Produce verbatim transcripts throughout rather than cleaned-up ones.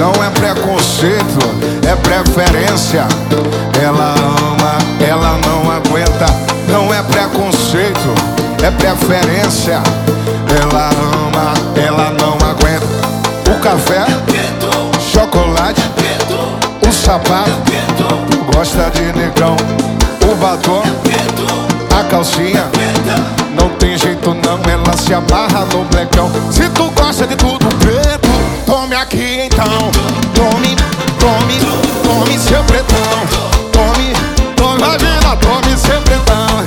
Não é preconceito, é preferência. Ela ama, ela não aguenta. Não é preconceito, é preferência. Ela ama, ela não aguenta. O café, chocolate, o sapato, tu gosta de negão. O batom, a calcinha, não tem jeito não, ela se amarra no blecão. Se tu gosta de tudo preto, tome aqui então. Tome, tome, tome seu pretão. Tome, tome, imagina, tome seu pretão.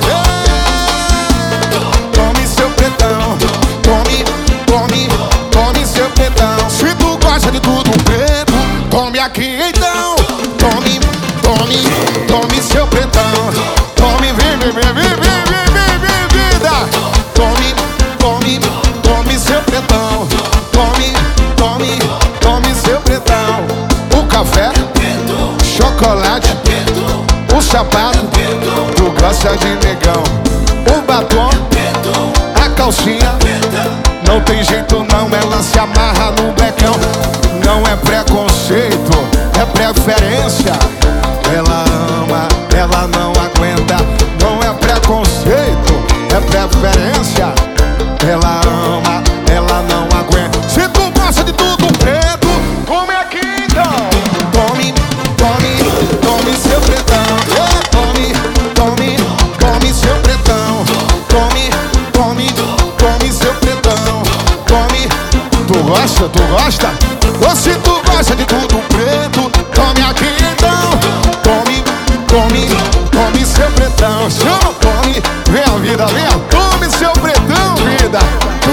Tome seu pretão. Tome, tome, tome seu pretão. Se tu gosta de tudo preto, tome aqui então. Tome, tome, tome seu pretão. Tome, vem, vem, vem, vem, vem, vem, vem, vida. Tome, tome, tome seu pretão. Tome, tome, tome seu pretão. O café, chocolate, o sapato, tu gosta de negão. O batom, a calcinha, não tem jeito não, ela se amarra no becão. Não é preconceito, é preferência. Ela ama, ela não aguenta. Não é preconceito, é preferência. Ela ama, ela não aguenta. Se tu gosta de tudo preto, tome aqui então. Tome, tome, tome seu pretão. Tome, tome, tome seu pretão. Tome, tome, tome seu pretão. Tome, tu gosta, tu gosta? Ou se tu gosta de tudo preto, tome aqui então. Tome, tome, tome seu pretão. Chama, tome, vem a vida, vem a tome seu pretão, vida.